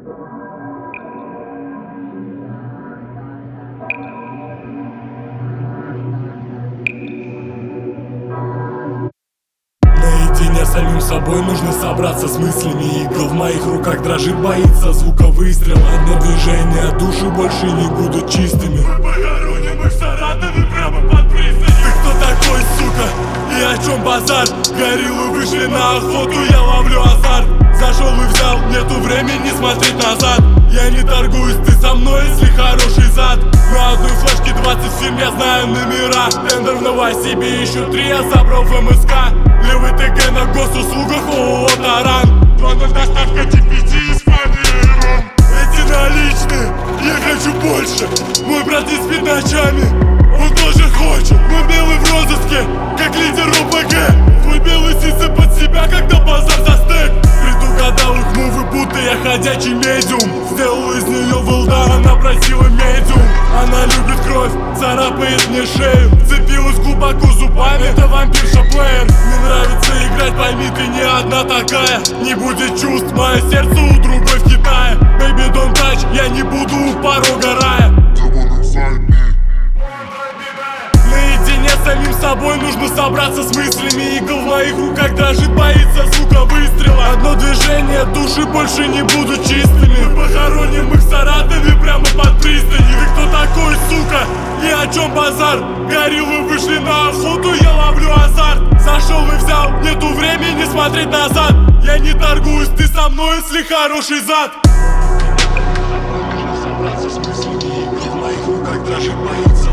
Наедине с самим собой нужно собраться с мыслями. Игл в моих руках дрожит, боится звука выстрела. Одно движение, души больше не будут чистыми. Мы похороним их в Саратове прямо под пристанью. Ты кто такой, сука? И о чем базар? Гориллы вышли на охоту, я ловлю азарт. Зашел и взял, нету времени смотреть назад. Я не торгуюсь, ты со мной, если хороший зад. На одной флешке 20 фильм, я знаю номера. Тендер в Новосибе, еще 3 я забрал в МСК. Левый ТГ на госуслугах, ООО «Таран». 2.0 доставка TPT, Испания, Иран. Эти наличные, я хочу больше. Мой брат не спит ночами, он тоже хочет. Мой белый в розыске, как лидер ОПГ. Твой белый сисы под себя, когда базар за стек. Предугадал их мувы, будто я ходячий медиум. Сделал из нее вылда, она просила медиум. Она любит кровь, царапает мне шею. Цепилась глубоко зубами, это вампирша-плеер. Мне нравится играть, пойми, ты не одна такая. Не будет чувств, мое сердце у другой в Китае. Baby, don't touch, я не буду у порога рая. Наедине с самим собой нужно собраться с мыслями. Игл в моих руках дрожит, боится звука выстрела. Одно движение, души больше не будут чистыми. Мы похороним их в Саратове прямо под пристанью. Ты кто такой, сука? И о чем базар? Гориллы вышли на охоту, я ловлю азарт. Зашел и взял, нету времени смотреть назад. Я не торгуюсь, ты со мной, если хороший зад. Нужно собраться с мыслями. Игл в моих руках дрожит, боится